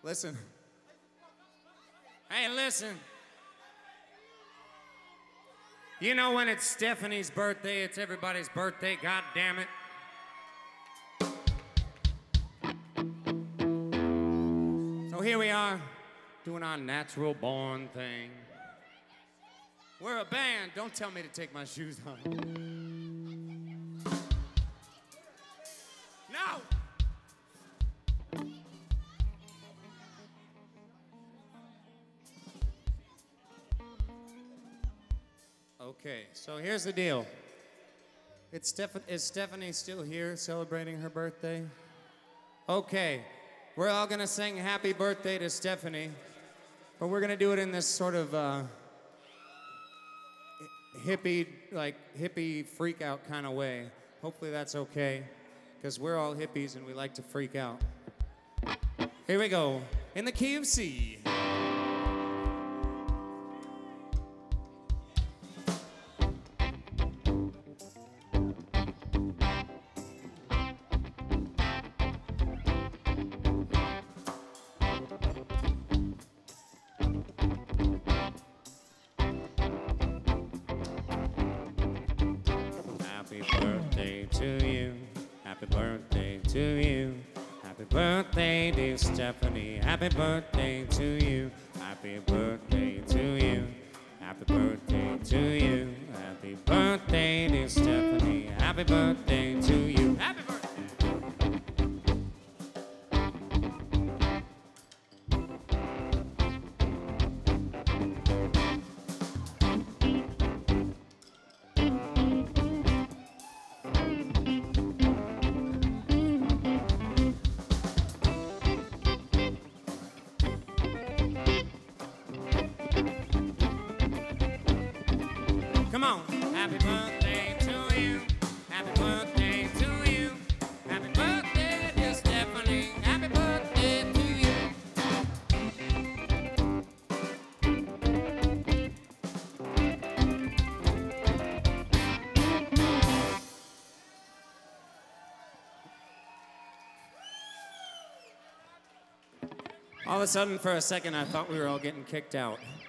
Listen. Hey, listen. You know when it's Stephanie's birthday, it's everybody's birthday, god damn it. So here we are, doing our natural born thing. We're a band, don't tell me to take my shoes off. No! Okay, so here's the deal. Is Stephanie still here celebrating her birthday? Okay, we're all gonna sing happy birthday to Stephanie, but we're gonna do it in this sort of hippie freak out kind of way. Hopefully that's okay, because we're all hippies and we like to freak out. Here we go, in the key of C. Happy birthday to you, happy birthday to you, happy birthday dear Stephanie, happy birthday to you, happy birthday to you, happy birthday to you, happy birthday dear Stephanie, happy birthday to you, happy birthday. Come on. Happy birthday to you. Happy birthday to you. Happy birthday, dear Stephanie. Happy birthday to you. All of a sudden, for a second, I thought we were all getting kicked out.